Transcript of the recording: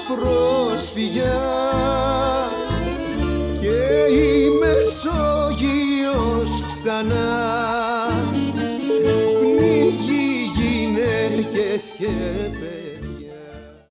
πρόσφυγια και η Μεσόγειος ξανά πνίγει γυναίκες και παιδιά.